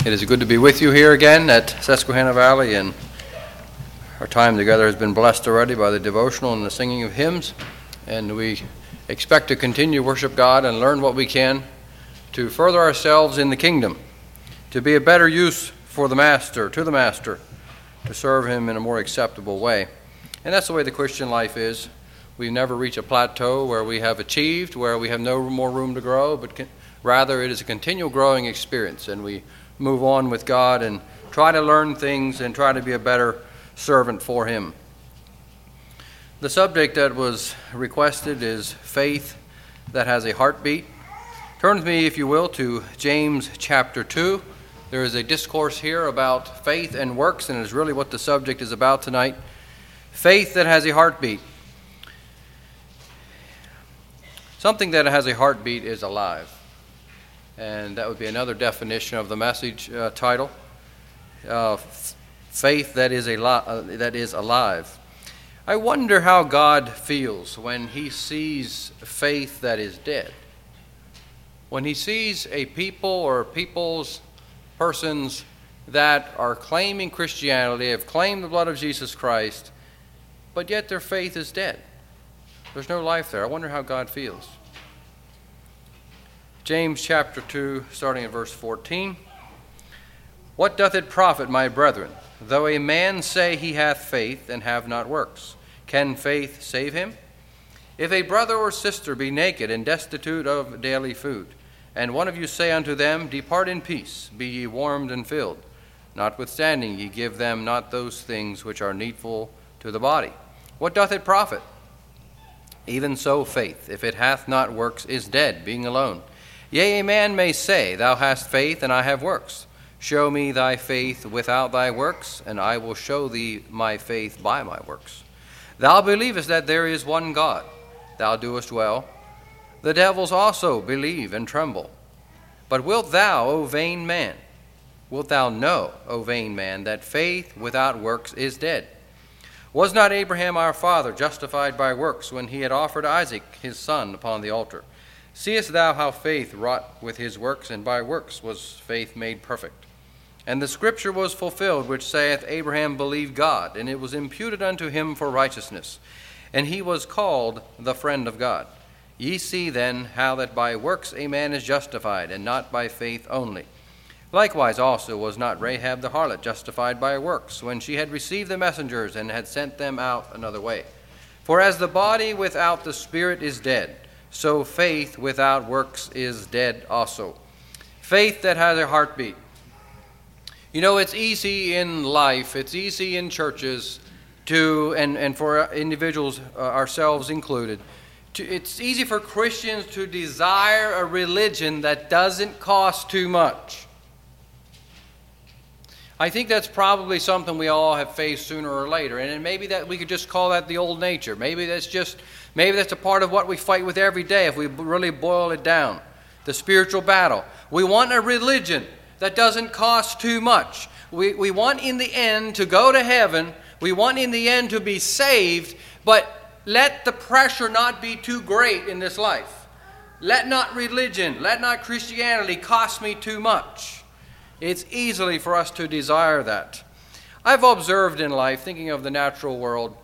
It is good to be with you here again at Susquehanna Valley, and our time together has been blessed already by the devotional and the singing of hymns, and we expect to continue to worship God and learn what we can to further ourselves in the kingdom, to be a better use for the Master, to serve Him in a more acceptable way. And that's the way the Christian life is. We never reach a plateau where we have achieved, where we have no more room to grow, but rather it is a continual growing experience, and we move on with God and try to learn things and try to be a better servant for Him. The subject that was requested is faith that has a heartbeat. Turn with me, if you will, to James chapter 2. There is a discourse here about faith and works, and is really what the subject is about tonight. Faith that has a heartbeat. Something that has a heartbeat is alive. And that would be another definition of the message title. Faith that is alive. I wonder how God feels when He sees faith that is dead. When He sees a people or persons that are claiming Christianity, have claimed the blood of Jesus Christ, but yet their faith is dead. There's no life there. I wonder how God feels. James chapter 2, starting at verse 14. What doth it profit, my brethren, though a man say he hath faith and have not works? Can faith save him? If a brother or sister be naked and destitute of daily food, and one of you say unto them, Depart in peace, be ye warmed and filled, notwithstanding ye give them not those things which are needful to the body, what doth it profit? Even so faith, if it hath not works, is dead, being alone. Yea, a man may say, Thou hast faith, and I have works. Show me thy faith without thy works, and I will show thee my faith by my works. Thou believest that there is one God. Thou doest well. The devils also believe and tremble. But wilt thou, O vain man, wilt thou know, O vain man, that faith without works is dead? Was not Abraham our father justified by works when he had offered Isaac his son upon the altar? Seest thou how faith wrought with his works, and by works was faith made perfect? And the scripture was fulfilled, which saith, Abraham believed God, and it was imputed unto him for righteousness. And he was called the friend of God. Ye see then how that by works a man is justified, and not by faith only. Likewise also was not Rahab the harlot justified by works, when she had received the messengers and had sent them out another way. For as the body without the spirit is dead, so faith without works is dead also. Faith that has a heartbeat. You know, it's easy in life, it's easy in churches to, and for individuals, ourselves included, it's easy for Christians to desire a religion that doesn't cost too much. I think that's probably something we all have faced sooner or later, and maybe that we could just call that the old nature. Maybe that's a part of what we fight with every day if we really boil it down. The spiritual battle. We want a religion that doesn't cost too much. We want in the end to go to heaven. We want in the end to be saved, but let the pressure not be too great in this life. Let not religion, let not Christianity cost me too much. It's easily for us to desire that. I've observed in life, thinking of the natural world,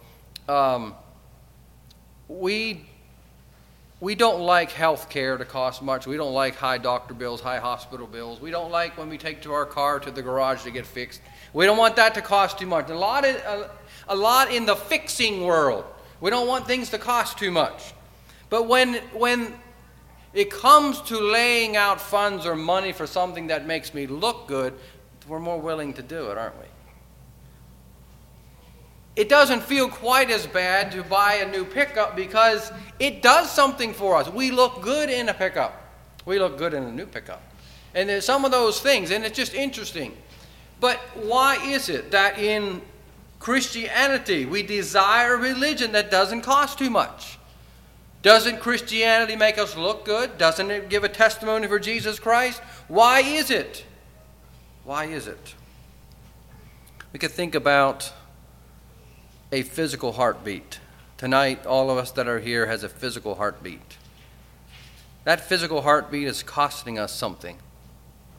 we don't like health care to cost much. We don't like high doctor bills, high hospital bills. We don't like when we take our car to the garage to get fixed. We don't want that to cost too much. A lot in the fixing world. We don't want things to cost too much. But when it comes to laying out funds or money for something that makes me look good, we're more willing to do it, aren't we? It doesn't feel quite as bad to buy a new pickup because it does something for us. We look good in a pickup. We look good in a new pickup. And there's some of those things, and it's just interesting. But why is it that in Christianity we desire a religion that doesn't cost too much? Doesn't Christianity make us look good? Doesn't it give a testimony for Jesus Christ? Why is it? Why is it? We could think about a physical heartbeat. Tonight, all of us that are here has a physical heartbeat. That physical heartbeat is costing us something.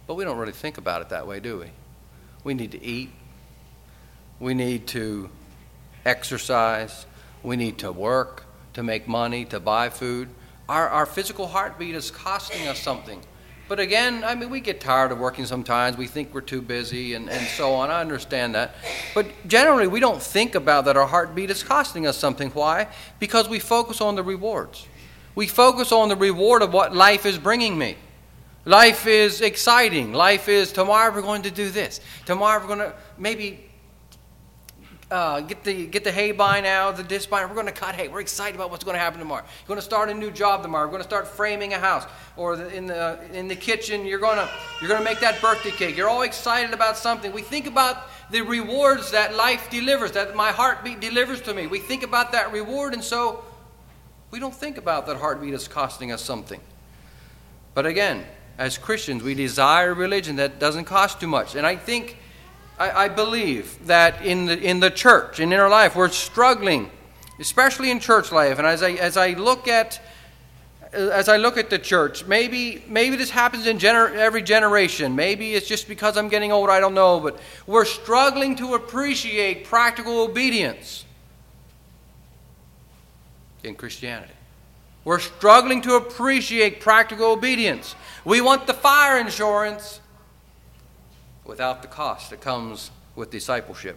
But we don't really think about it that way, do we? We need to eat. We need to exercise. We need to work, to make money, to buy food. Our physical heartbeat is costing us something. But again, I mean, we get tired of working sometimes. We think we're too busy and so on. I understand that. But generally, we don't think about that our heartbeat is costing us something. Why? Because we focus on the rewards. We focus on the reward of what life is bringing me. Life is exciting. Life is, tomorrow we're going to do this. Tomorrow we're going to maybe get the hay bine out, the disc bine. We're going to cut hay. We're excited about what's going to happen tomorrow. You're going to start a new job tomorrow. We're going to start framing a house, or in the kitchen you're going to make that birthday cake. You're all excited about something. We think about the rewards that life delivers, that my heartbeat delivers to me. We think about that reward, and so we don't think about that heartbeat is costing us something. But again, as Christians, we desire a religion that doesn't cost too much. And I believe that in the church and in our life, we're struggling, especially in church life. And as I look at the church, maybe this happens in every generation. Maybe it's just because I'm getting old, I don't know. But we're struggling to appreciate practical obedience in Christianity. We're struggling to appreciate practical obedience. We want the fire insurance without the cost that comes with discipleship.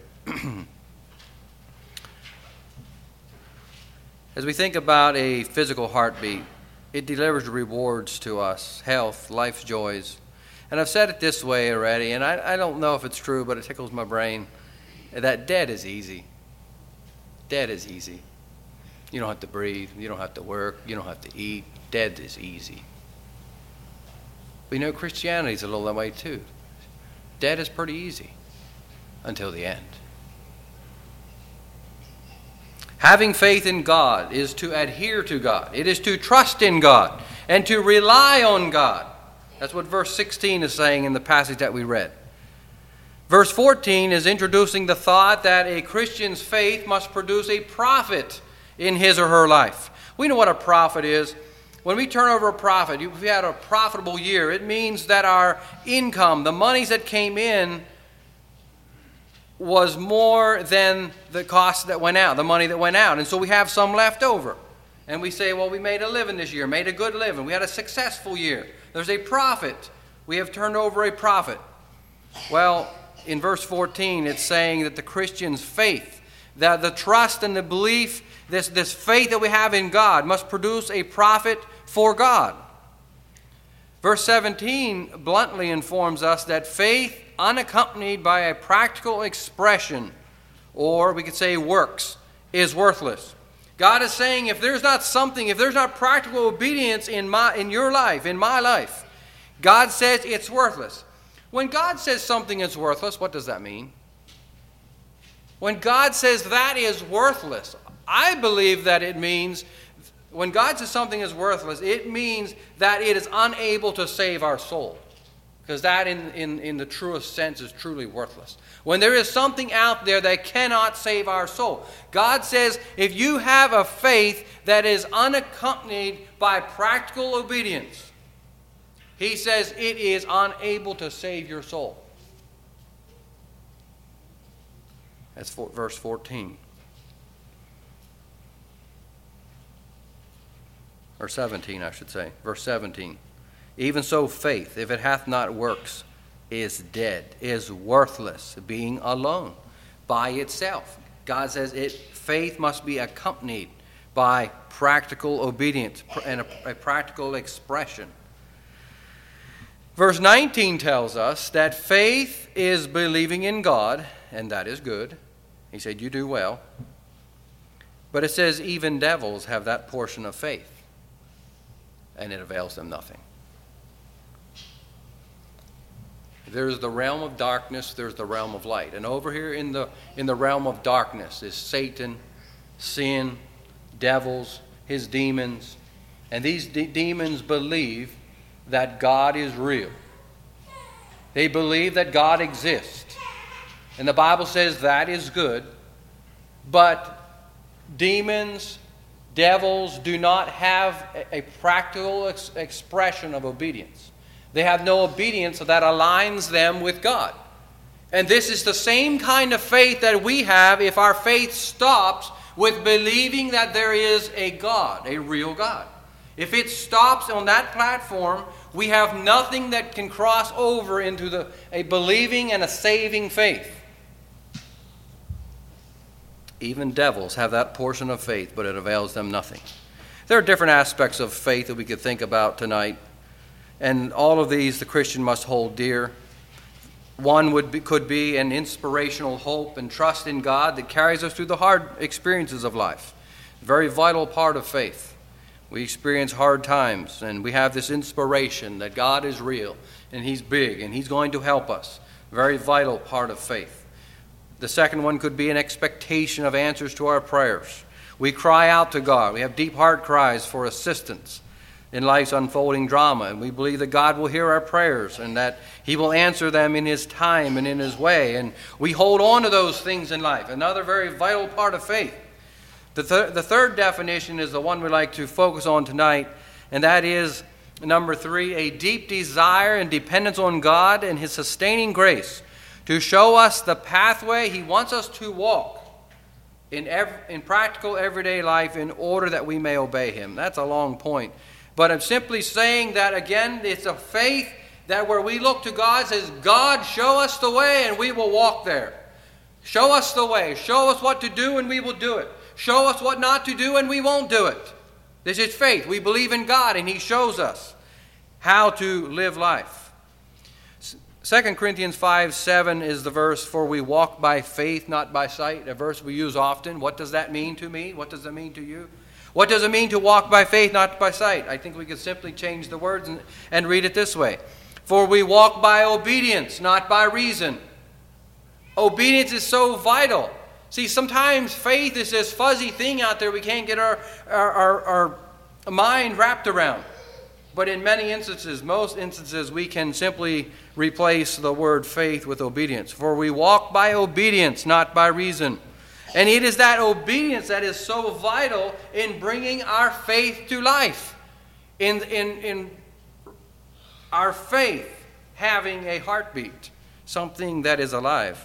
As we think about a physical heartbeat, it delivers rewards to us, health, life's joys. And I've said it this way already, and I don't know if it's true, but it tickles my brain, that dead is easy. Dead is easy. You don't have to breathe. You don't have to work. You don't have to eat. Dead is easy. But Christianity's a little that way too. Dead is pretty easy until the end. Having faith in God is to adhere to God. It is to trust in God and to rely on God. That's what verse 16 is saying in the passage that we read. Verse 14 is introducing the thought that a Christian's faith must produce a profit in his or her life. We know what a profit is. When we turn over a profit, if we had a profitable year, it means that our income, the monies that came in, was more than the cost that went out, the money that went out. And so we have some left over. And we say, well, we made a living this year, made a good living. We had a successful year. There's a profit. We have turned over a profit. Well, in verse 14, it's saying that the Christian's faith, that the trust and the belief, this faith that we have in God must produce a profit for God. Verse 17 bluntly informs us that faith unaccompanied by a practical expression, or we could say works, is worthless. God is saying if there's not practical obedience in your life, in my life, God says it's worthless. When God says something is worthless, what does that mean? When God says that is worthless, I believe that it means, when God says something is worthless, it means that it is unable to save our soul. Because that in the truest sense is truly worthless. When there is something out there that cannot save our soul. God says if you have a faith that is unaccompanied by practical obedience, He says it is unable to save your soul. That's verse 14. Or 17, I should say. Verse 17. Even so faith, if it hath not works, is dead, is worthless, being alone by itself. God says faith must be accompanied by practical obedience and a practical expression. Verse 19 tells us that faith is believing in God, and that is good. He said, you do well. But it says even devils have that portion of faith, and it avails them nothing. There's the realm of darkness, there's the realm of light. And over here in the realm of darkness is Satan, sin, devils, his demons. And these demons believe that God is real. They believe that God exists. And the Bible says that is good. But demons, devils do not have a practical expression of obedience. They have no obedience that aligns them with God. And this is the same kind of faith that we have if our faith stops with believing that there is a God, a real God. If it stops on that platform, we have nothing that can cross over into a believing and a saving faith. Even devils have that portion of faith, but it avails them nothing. There are different aspects of faith that we could think about tonight, and all of these the Christian must hold dear. One could be an inspirational hope and trust in God that carries us through the hard experiences of life. A very vital part of faith. We experience hard times, and we have this inspiration that God is real, and He's big, and He's going to help us. A very vital part of faith. The second one could be an expectation of answers to our prayers. We cry out to God. We have deep heart cries for assistance in life's unfolding drama, and we believe that God will hear our prayers and that He will answer them in His time and in His way, and we hold on to those things in life. Another very vital part of faith. The third definition is the one we'd like to focus on tonight, and that is, number 3, a deep desire and dependence on God and His sustaining grace to show us the pathway He wants us to walk in practical everyday life in order that we may obey Him. That's a long point. But I'm simply saying that, again, it's a faith that where we look to God says, God, show us the way and we will walk there. Show us the way. Show us what to do and we will do it. Show us what not to do and we won't do it. This is faith. We believe in God and He shows us how to live life. 2 Corinthians 5:7 is the verse, for we walk by faith, not by sight, a verse we use often. What does that mean to me? What does it mean to you? What does it mean to walk by faith, not by sight? I think we could simply change the words and read it this way. For we walk by obedience, not by reason. Obedience is so vital. See, sometimes faith is this fuzzy thing out there we can't get our mind wrapped around. But in many instances, most instances, we can simply replace the word faith with obedience. For we walk by obedience, not by reason. And it is that obedience that is so vital in bringing our faith to life. In our faith having a heartbeat, something that is alive.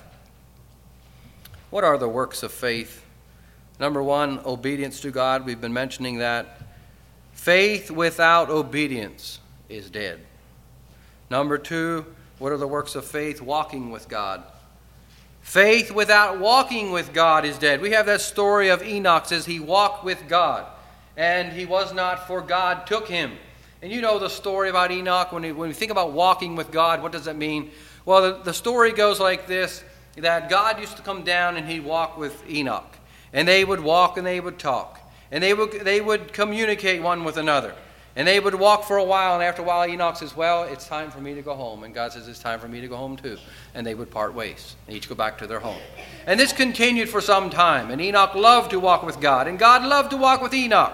What are the works of faith? Number 1, obedience to God. We've been mentioning that. Faith without obedience is dead. Number 2, what are the works of faith? Walking with God. Faith without walking with God is dead. We have that story of Enoch, says he walked with God, and he was not, for God took him. And you know the story about Enoch. When we think about walking with God, what does that mean? Well, the story goes like this, that God used to come down and He'd walk with Enoch. And they would walk and they would talk. And they would communicate one with another. And they would walk for a while, and after a while Enoch says, well, it's time for me to go home. And God says, it's time for me to go home too. And they would part ways. They each go back to their home. And this continued for some time. And Enoch loved to walk with God. And God loved to walk with Enoch.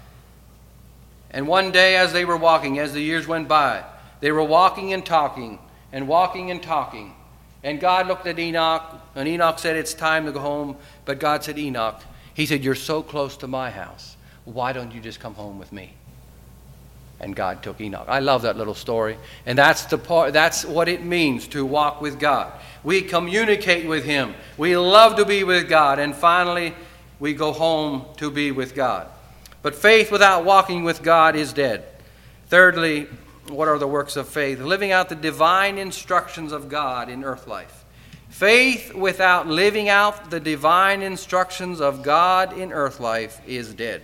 And one day as they were walking, as the years went by, they were walking and talking, and walking and talking. And God looked at Enoch, and Enoch said, it's time to go home. But God said, Enoch, He said, you're so close to my house. Why don't you just come home with me? And God took Enoch. I love that little story. And that's what it means to walk with God. We communicate with Him. We love to be with God. And finally, we go home to be with God. But faith without walking with God is dead. Thirdly, what are the works of faith? Living out the divine instructions of God in earth life. Faith without living out the divine instructions of God in earth life is dead.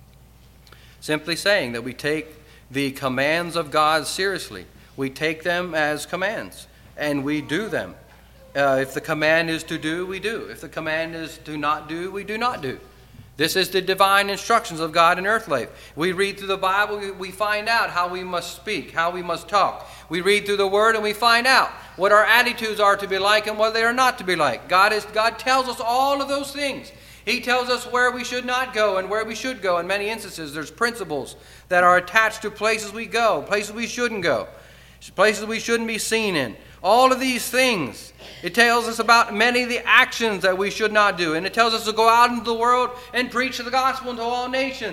Simply saying that we take the commands of God seriously. We take them as commands, and we do them. If the command is to do, we do. If the command is to not do, we do not do. This is the divine instructions of God in earth life. We read through the Bible, we find out how we must speak, how we must talk. We read through the Word and we find out what our attitudes are to be like and what they are not to be like. God tells us all of those things. He tells us where we should not go and where we should go. In many instances, there's principles that are attached to places we go, places we shouldn't go, places we shouldn't be seen in. All of these things. It tells us about many of the actions that we should not do. And it tells us to go out into the world and preach the gospel to all nations.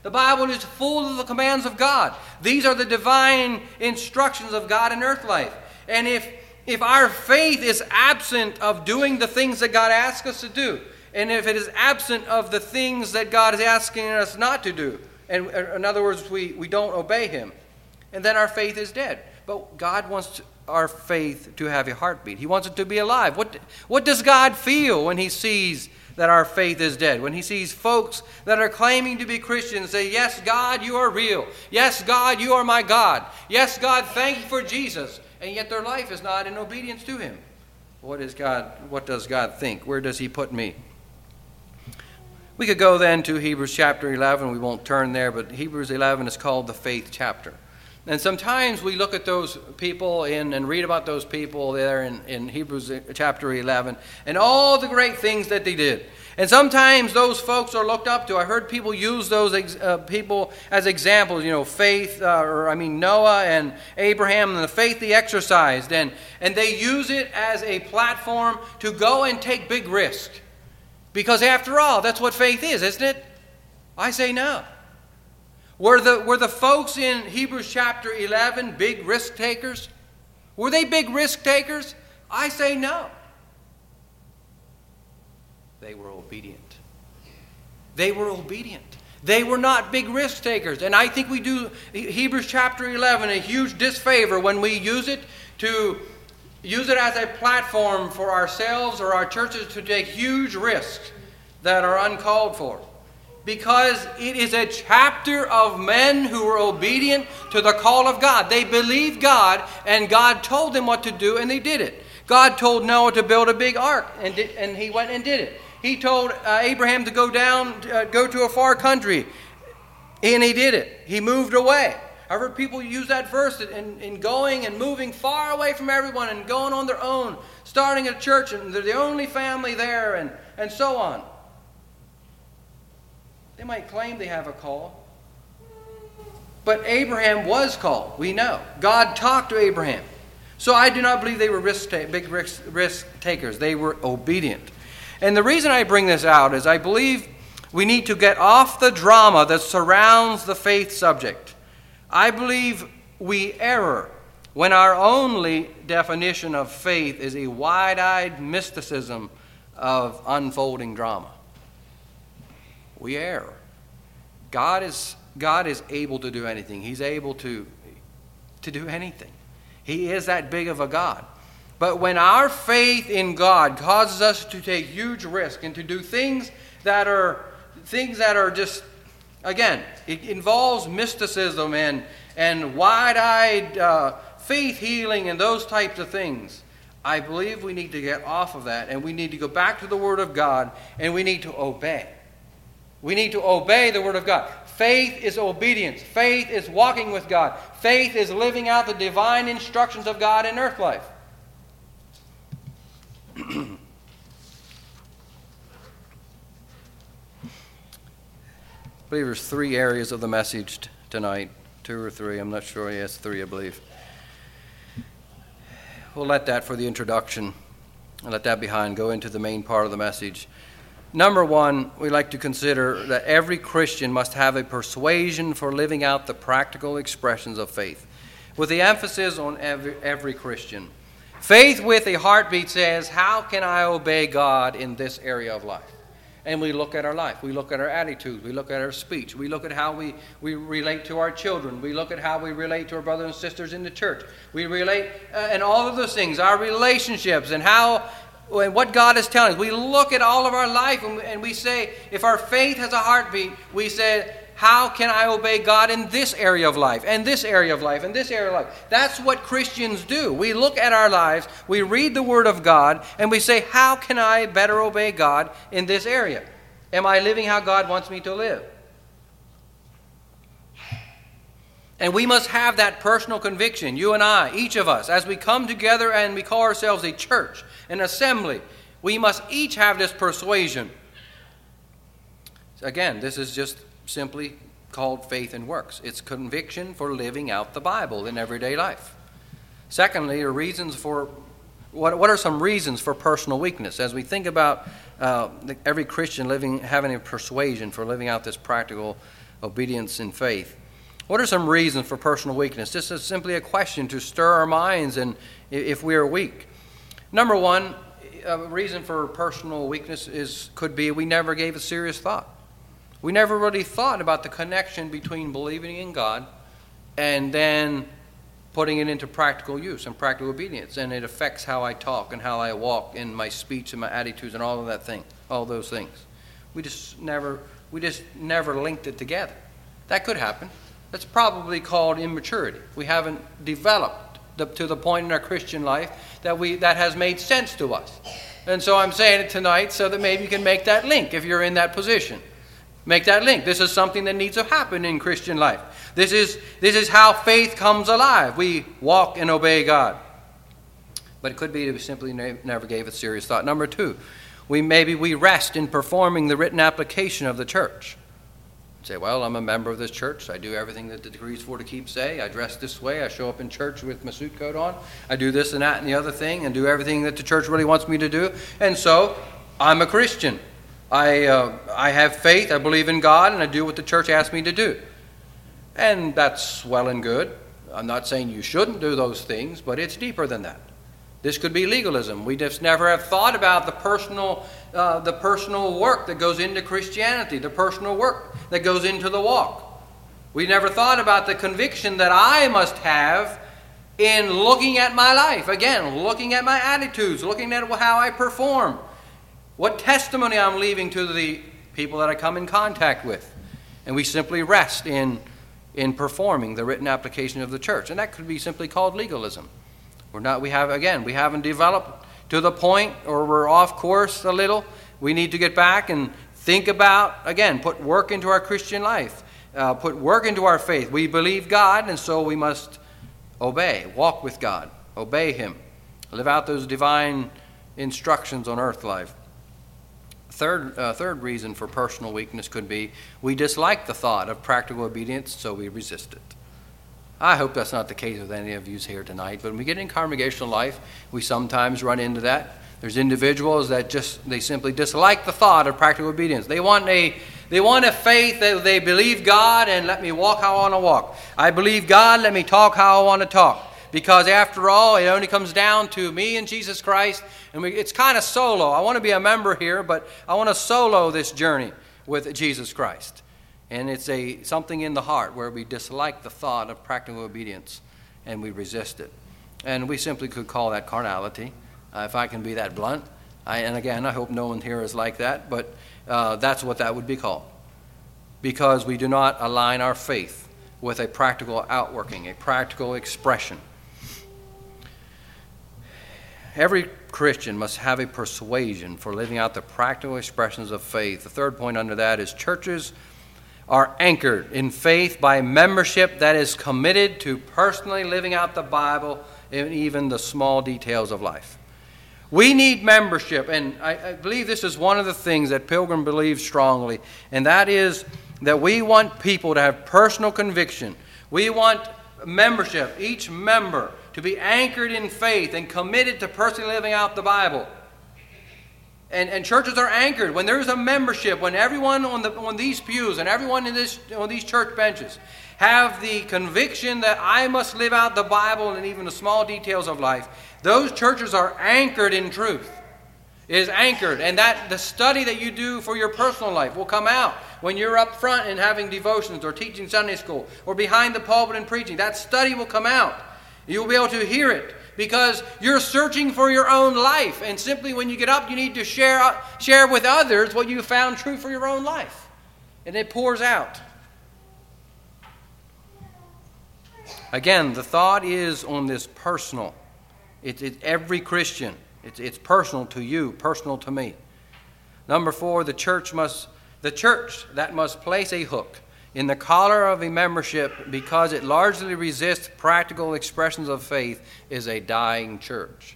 The Bible is full of the commands of God. These are the divine instructions of God in earth life. And if our faith is absent of doing the things that God asks us to do, and if it is absent of the things that God is asking us not to do, and in other words, we don't obey Him, and then our faith is dead. But God wants our faith to have a heartbeat. He wants it to be alive. What does God feel when He sees that our faith is dead? When He sees folks that are claiming to be Christians say, "Yes, God, you are real. Yes, God, you are my God. Yes, God, thank you for Jesus." And yet their life is not in obedience to Him. What does God think? Where does He put me? We could go then to Hebrews chapter 11. We won't turn there, but Hebrews 11 is called the faith chapter. And sometimes we look at those people and read about those people there in Hebrews chapter 11 and all the great things that they did. And sometimes those folks are looked up to. I heard people use those people as examples, Noah and Abraham and the faith they exercised. And they use it as a platform to go and take big risks. Because after all, that's what faith is, isn't it? I say no. Were the folks in Hebrews chapter 11 big risk takers? Were they big risk takers? I say no. They were obedient. They were obedient. They were not big risk takers. And I think we do Hebrews chapter 11 a huge disfavor when we use it as a platform for ourselves or our churches to take huge risks that are uncalled for. Because it is a chapter of men who were obedient to the call of God. They believed God, and God told them what to do, and they did it. God told Noah to build a big ark, and he went and did it. He told Abraham to go to a far country, and he did it. He moved away. I've heard people use that verse in going and moving far away from everyone and going on their own, starting a church, and they're the only family there, and so on. They might claim they have a call. But Abraham was called, we know. God talked to Abraham. So I do not believe they were big risk takers. They were obedient. And the reason I bring this out is I believe we need to get off the drama that surrounds the faith subject. I believe we err when our only definition of faith is a wide-eyed mysticism of unfolding drama. We err. God is able to do anything. He's able to do anything. He is that big of a God. But when our faith in God causes us to take huge risk and to do things that are just, again, it involves mysticism and wide-eyed faith healing and those types of things, I believe we need to get off of that and we need to go back to the Word of God and we need to obey. We need to obey the Word of God. Faith is obedience. Faith is walking with God. Faith is living out the divine instructions of God in earth life. I believe there's 3 areas of the message tonight. 2 or 3. I'm not sure. Yes, 3, I believe. We'll let that for the introduction. I'll let that behind. Go into the main part of the message. Number 1, we like to consider that every Christian must have a persuasion for living out the practical expressions of faith, with the emphasis on every Christian. Faith with a heartbeat says, how can I obey God in this area of life? And we look at our life. We look at our attitudes. We look at our speech. We look at how we relate to our children. We look at how we relate to our brothers and sisters in the church. We relate, and all of those things, our relationships and what God is telling us. We look at all of our life and we say, if our faith has a heartbeat, we say, how can I obey God in this area of life, and this area of life, and this area of life? That's what Christians do. We look at our lives, we read the Word of God, and we say, how can I better obey God in this area? Am I living how God wants me to live? And we must have that personal conviction, you and I, each of us, as we come together and we call ourselves a church, an assembly. We must each have this persuasion. Again, this is just simply called faith and works. It's conviction for living out the Bible in everyday life. Secondly, what are some reasons for personal weakness? As we think about every Christian having a persuasion for living out this practical obedience in faith. What are some reasons for personal weakness? This is simply a question to stir our minds and if we are weak. Number one, a reason for personal weakness could be we never gave it serious thought. We never really thought about the connection between believing in God and then putting it into practical use and practical obedience. And it affects how I talk and how I walk in my speech and my attitudes and all those things. We just never linked it together. That could happen. That's probably called immaturity. We haven't developed to the point in our Christian life that has made sense to us. And so I'm saying it tonight so that maybe you can make that link if you're in that position. Make that link. This is something that needs to happen in Christian life. This is how faith comes alive. We walk and obey God. But it could be that we simply never gave it serious thought. Number two, we rest in performing the written application of the church. Say, well, I'm a member of this church. I do everything that the decrees for to keep say. I dress this way. I show up in church with my suit coat on. I do this and that and the other thing and do everything that the church really wants me to do. And so I'm a Christian. I have faith. I believe in God, and I do what the church asks me to do. And that's well and good. I'm not saying you shouldn't do those things, but it's deeper than that. This could be legalism. We just never have thought about the personal work that goes into Christianity, the personal work that goes into the walk. We never thought about the conviction that I must have in looking at my life. Again, looking at my attitudes, looking at how I perform, what testimony I'm leaving to the people that I come in contact with. And we simply rest in performing the written application of the church. And that could be simply called legalism. We haven't developed to the point, or we're off course a little. We need to get back and think about, again, put work into our Christian life, put work into our faith. We believe God, and so we must obey, walk with God, obey Him, live out those divine instructions on earth life. Third reason for personal weakness could be we dislike the thought of practical obedience, so we resist it. I hope that's not the case with any of you here tonight, but when we get in congregational life, we sometimes run into that. There's individuals that they simply dislike the thought of practical obedience. They want a faith that they believe God and let me walk how I want to walk. I believe God, let me talk how I want to talk. Because after all, it only comes down to me and Jesus Christ, and it's kind of solo. I want to be a member here, but I want to solo this journey with Jesus Christ. And it's something in the heart where we dislike the thought of practical obedience and we resist it. And we simply could call that carnality, if I can be that blunt. And again, I hope no one here is like that, but that's what that would be called. Because we do not align our faith with a practical outworking, a practical expression. Every Christian must have a persuasion for living out the practical expressions of faith. The third point under that is churches are anchored in faith by membership that is committed to personally living out the Bible in even the small details of life. We need membership, and I believe this is one of the things that Pilgrim believes strongly, and that is that we want people to have personal conviction. We want membership, each member, to be anchored in faith and committed to personally living out the Bible. And churches are anchored when there's a membership, when everyone on these pews and everyone on these church benches have the conviction that I must live out the Bible and even the small details of life. Those churches are anchored in truth. It is anchored, and that the study that you do for your personal life will come out when you're up front and having devotions or teaching Sunday school or behind the pulpit and preaching. That study will come out. You'll be able to hear it. Because you're searching for your own life. And simply when you get up, you need to share with others what you found true for your own life. And it pours out. Again, the thought is on this personal. It's every Christian. It's personal to you, personal to me. Number 4, the church that must place a hook in the collar of a membership because it largely resists practical expressions of faith is a dying church.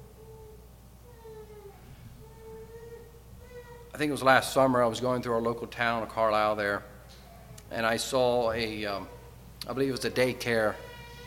I think it was last summer I was going through our local town of Carlisle there, and I saw I believe it was a daycare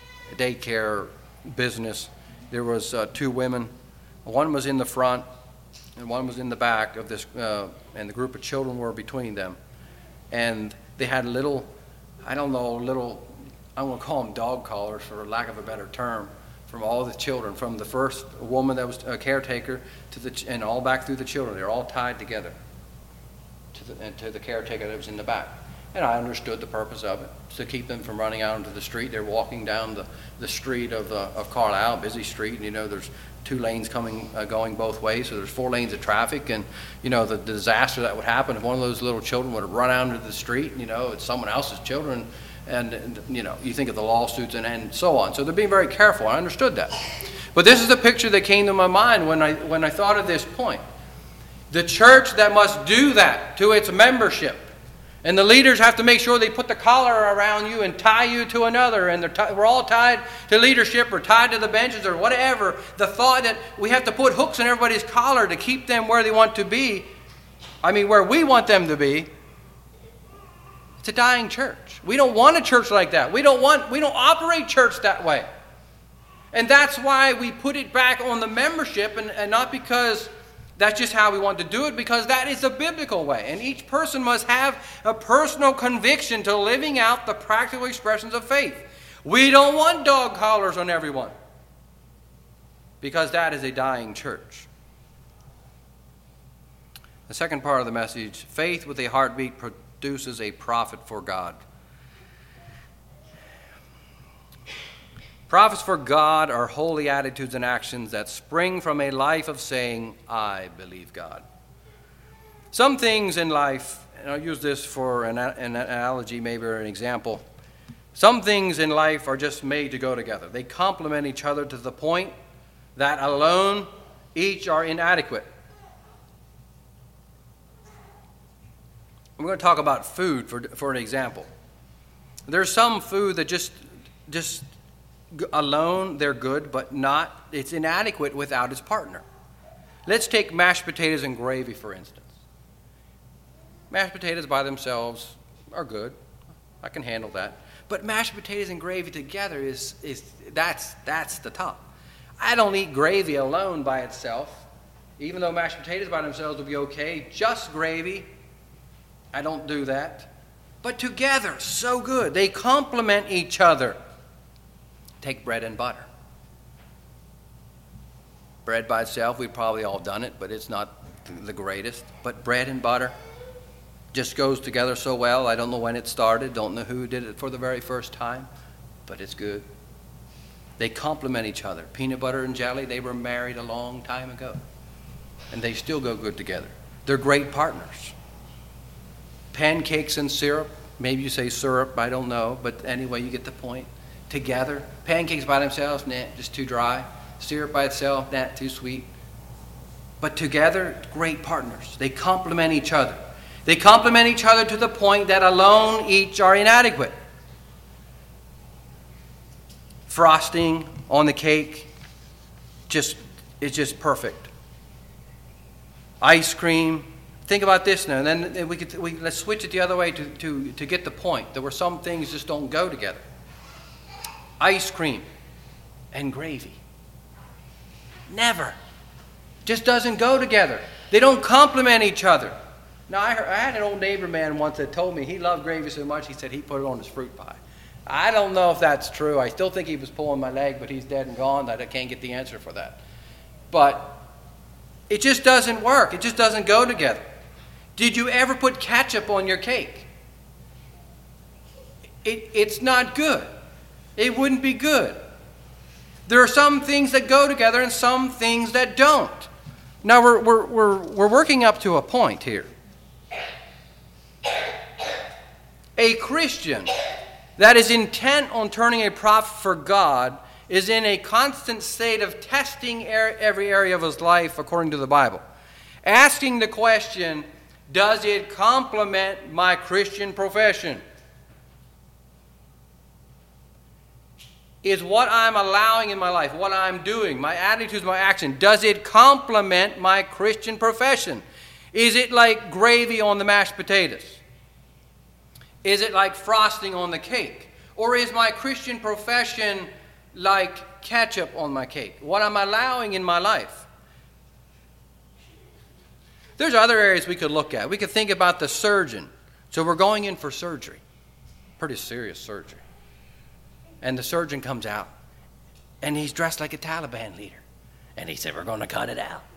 business. There was 2 women. One was in the front and one was in the back of this, and the group of children were between them. and they had little, I'm going to call them dog collars for lack of a better term, from all the children, from the first woman that was a caretaker and all back through the children. They're all tied together to the caretaker that was in the back. And I understood the purpose of it, to keep them from running out into the street. They're walking down the street of Carlisle, busy street, and there's 2 lanes going both ways, so there's 4 lanes of traffic, and the disaster that would happen if one of those little children would have run out into the street. It's someone else's children, and you think of the lawsuits and so on. So they're being very careful. I understood that, but this is the picture that came to my mind when I thought of this point. The church that must do that to its membership. And the leaders have to make sure they put the collar around you and tie you to another. And we're all tied to leadership or tied to the benches or whatever. The thought that we have to put hooks in everybody's collar to keep them where they want to be. Where we want them to be. It's a dying church. We don't want a church like that. We don't operate church that way. And that's why we put it back on the membership, and not because that's just how we want to do it, because that is the biblical way. And each person must have a personal conviction to living out the practical expressions of faith. We don't want dog collars on everyone, because that is a dying church. The second part of the message, faith with a heartbeat produces a profit for God. Profits for God are holy attitudes and actions that spring from a life of saying, I believe God. Some things in life, and I'll use this for an analogy, maybe, or an example. Some things in life are just made to go together. They complement each other to the point that alone each are inadequate. I'm going to talk about food for an example. There's some food that just alone they're good, but it's inadequate without its partner. Let's take mashed potatoes and gravy, for instance. Mashed potatoes by themselves are good. I can handle that. But mashed potatoes and gravy together that's the top. I don't eat gravy alone by itself, even though mashed potatoes by themselves would be okay. Just gravy, I don't do that. But together, so good. They complement each other. Take bread and butter. Bread by itself, we've probably all done it, but it's not the greatest. But bread and butter just goes together so well. I don't know when it started, don't know who did it for the very first time, but it's good. They complement each other. Peanut butter and jelly, they were married a long time ago, and they still go good together. They're great partners. Pancakes and syrup, maybe you say syrup, I don't know, but anyway, you get the point. Together. Pancakes by themselves, just too dry. Syrup by itself, too sweet. But together, great partners. They complement each other. They complement each other to the point that alone each are inadequate. Frosting on the cake, it's just perfect. Ice cream. Think about this now, and then let's switch it the other way to get the point. There were some things just don't go together. Ice cream and gravy. Never. Just doesn't go together. They don't complement each other. Now, I had an old neighbor man once that told me he loved gravy so much he said he put it on his fruit pie. I don't know if that's true. I still think he was pulling my leg, but he's dead and gone. I can't get the answer for that. But it just doesn't work. It just doesn't go together. Did you ever put ketchup on your cake? It's not good. It wouldn't be good. There are some things that go together and some things that don't. Now we're working up to a point here. A Christian that is intent on turning a profit for God is in a constant state of testing every area of his life according to the Bible. Asking the question, does it complement my Christian profession? Is what I'm allowing in my life, what I'm doing, my attitudes, my action, does it complement my Christian profession? Is it like gravy on the mashed potatoes? Is it like frosting on the cake? Or is my Christian profession like ketchup on my cake? What I'm allowing in my life? There's other areas we could look at. We could think about the surgeon So we're going in for surgery, pretty serious surgery. And the surgeon comes out, and he's dressed like a Taliban leader. And he said, we're going to cut it out.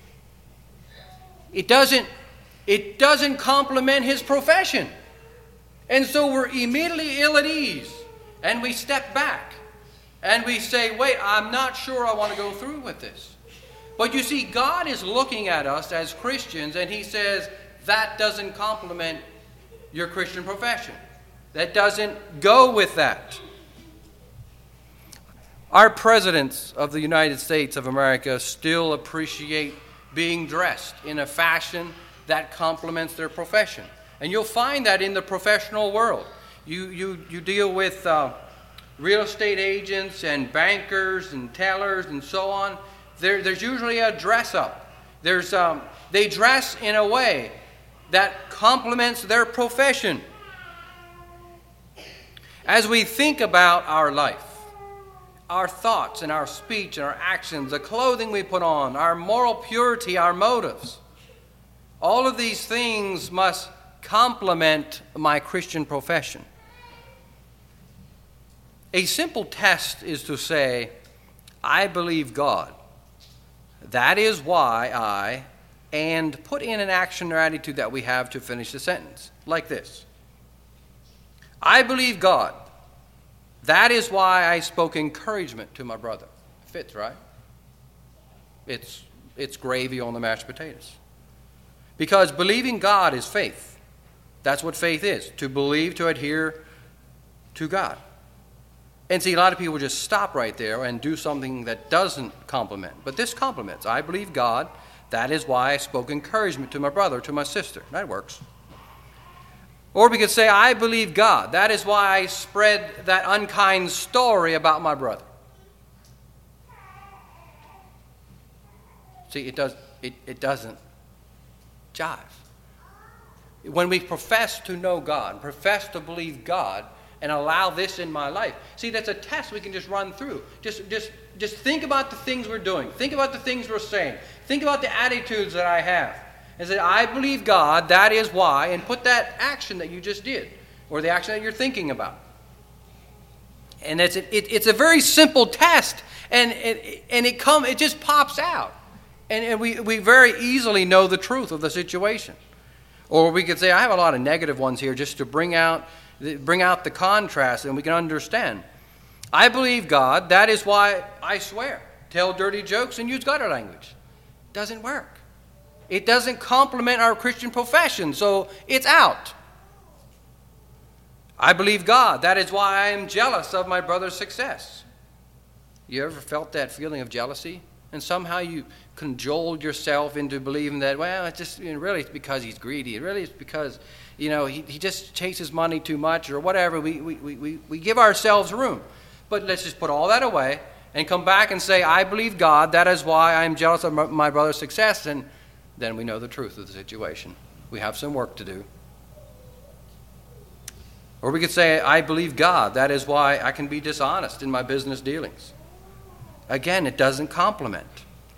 It doesn't complement his profession. And so we're immediately ill at ease. And we step back. And we say, wait, I'm not sure I want to go through with this. But you see, God is looking at us as Christians, and he says, that doesn't complement your Christian profession. That doesn't go with that. Our presidents of the United States of America still appreciate being dressed in a fashion that complements their profession. And you'll find that in the professional world. You deal with real estate agents and bankers and tellers and so on. There's usually a dress up. They dress in a way that complements their profession. As we think about our life, our thoughts and our speech and our actions, the clothing we put on, our moral purity, our motives, all of these things must complement my Christian profession. A simple test is to say, I believe God. That is why and put in an action or attitude that we have to finish the sentence, like this. I believe God. That is why I spoke encouragement to my brother. Fits, right? It's gravy on the mashed potatoes. Because believing God is faith. That's what faith is, to believe, to adhere to God. And see, a lot of people just stop right there and do something that doesn't complement. But this complements. I believe God. That is why I spoke encouragement to my brother, to my sister. That works. Or we could say, I believe God. That is why I spread that unkind story about my brother. See, it doesn't jive. When we profess to know God, profess to believe God, and allow this in my life. See, that's a test we can just run through. Just think about the things we're doing. Think about the things we're saying. Think about the attitudes that I have. And say, I believe God, that is why, and put that action that you just did, or the action that you're thinking about. And it's a very simple test, and it just pops out. And we very easily know the truth of the situation. Or we could say, I have a lot of negative ones here just to bring out the contrast, and we can understand. I believe God, that is why I swear, tell dirty jokes, and use gutter language. Doesn't work. It doesn't complement our Christian profession, so it's out. I believe God, that is why I am jealous of my brother's success. You ever felt that feeling of jealousy? And somehow you cajoled yourself into believing that, well, it's just really it's because he's greedy. Really it's because he just chases money too much or whatever. We give ourselves room. But let's just put all that away and come back and say, I believe God, that is why I am jealous of my brother's success. And then we know the truth of the situation. We have some work to do. Or we could say, I believe God, that is why I can be dishonest in my business dealings. Again, it doesn't complement.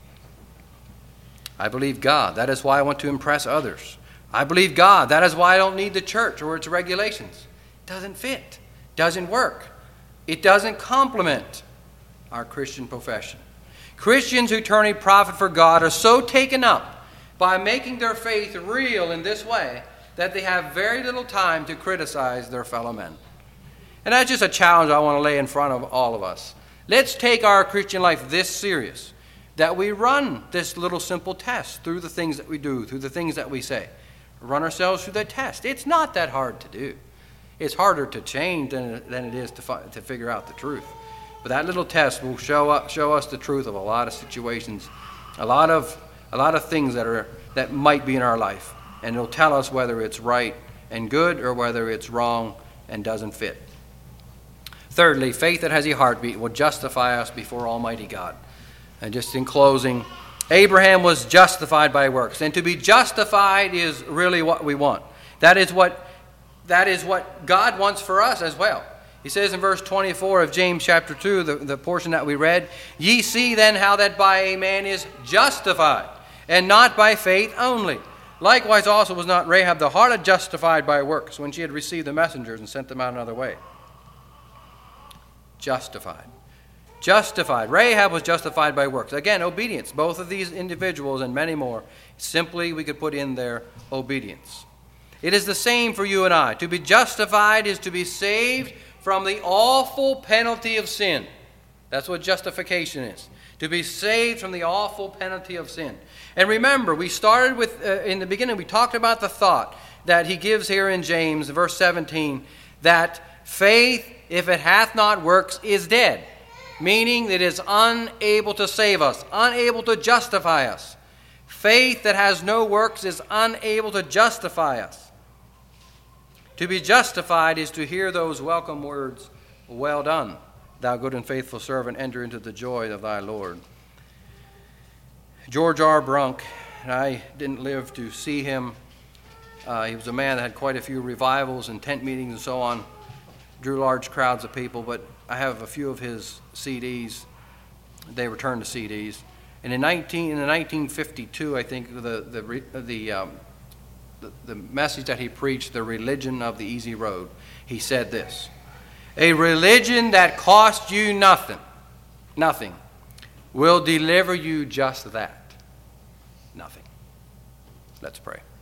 I believe God, that is why I want to impress others. I believe God, that is why I don't need the church or its regulations. It doesn't fit. Doesn't work. It doesn't complement our Christian profession. Christians who turn a profit for God are so taken up by making their faith real in this way that they have very little time to criticize their fellow men. And that's just a challenge I want to lay in front of all of us. Let's take our Christian life this serious, that we run this little simple test through the things that we do, through the things that we say. Run ourselves through that test. It's not that hard to do. It's harder to change than it is to figure out the truth. But that little test will show us the truth of a lot of situations, a lot of things that might be in our life, and it'll tell us whether it's right and good or whether it's wrong and doesn't fit. Thirdly, faith that has a heartbeat will justify us before Almighty God. And just in closing, Abraham was justified by works, and to be justified is really what we want. That is what God wants for us as well. He says in verse 24 of James chapter 2, the portion that we read, Ye see then how that by a man is justified, and not by faith only. Likewise also was not Rahab the harlot justified by works when she had received the messengers and sent them out another way? Justified. Justified. Rahab was justified by works. Again, obedience. Both of these individuals and many more, simply we could put in their obedience. It is the same for you and I. To be justified is to be saved from the awful penalty of sin. That's what justification is. To be saved from the awful penalty of sin. And remember, we started with, in the beginning, we talked about the thought that he gives here in James, verse 17, that faith, if it hath not works, is dead. Meaning that it is unable to save us, unable to justify us. Faith that has no works is unable to justify us. To be justified is to hear those welcome words, well done, thou good and faithful servant, enter into the joy of thy Lord. George R. Brunk, and I didn't live to see him. He was a man that had quite a few revivals and tent meetings and so on, drew large crowds of people, but I have a few of his CDs. They returned to CDs. And in 1952, I think, the message that he preached, The Religion of the Easy Road, he said this: a religion that costs you nothing, will deliver you just that, nothing. Let's pray.